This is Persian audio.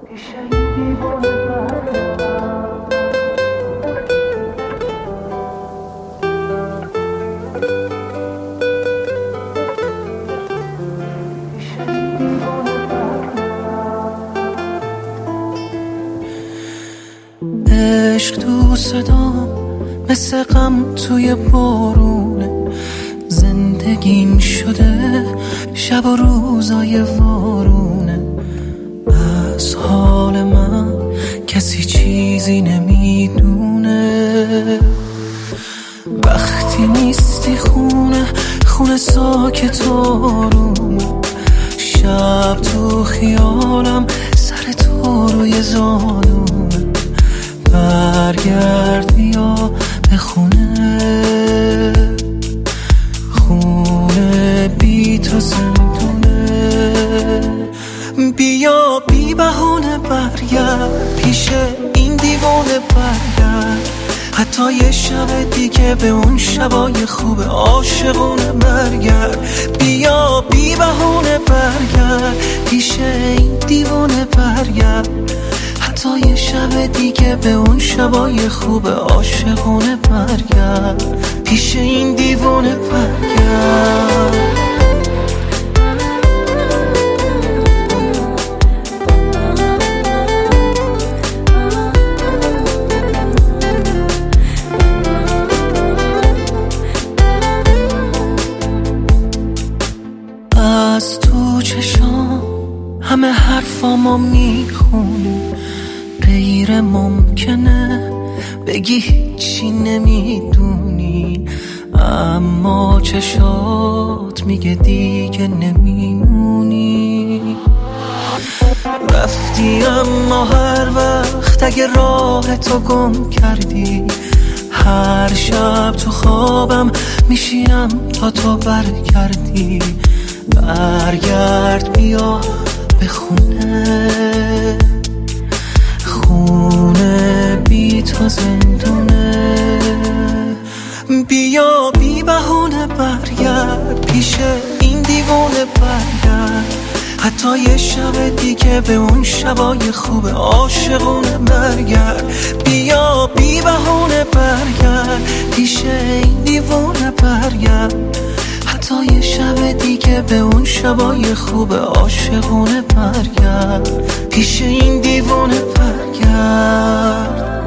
عشق تو صدام مثل غم توی بارونه، زندگیم شده شب و روزای وارونه. از حال من کسی چیزی نمیدونه، وقتی نیستی خونه ساکت آرومه. شب تو خیالم سر تو روی زانومه. برگرد بیا به خونه بی تو زندونه. بیا بی بهونه برگرد پیش این دیوانه برگرد، حتی یه شب دیگه به اون شبای خوب عاشقونه برگرد. بیا بی بهونه برگرد پیش این دیوانه برگرد، حتی یه شب دیگه به اون شبای خوب عاشقونه برگرد، پیش این دیوانه برگرد. از تو چشام همه حرفامو میخونی، غیر ممکنه بگی هیچی نمیدونی، اما چشات میگه دیگه نمیمونی. رفتی اما هر وقت اگه راه تو گم کردی، هر شب تو خوابم میشینم تا تو برگردی. برگرد بیا به خونه بی تو زندونه. بیا بی بهونه برگرد پیش این دیوانه برگرد، حتی یه شب دیگه به اون شبای خوب عاشقونه برگرد. بیا بی بهونه برگرد پیش این دیوانه برگرد، حتی یه شب دیگه به اون شبای خوب عاشقونه برگرد، پیش این دیوانه برگرد.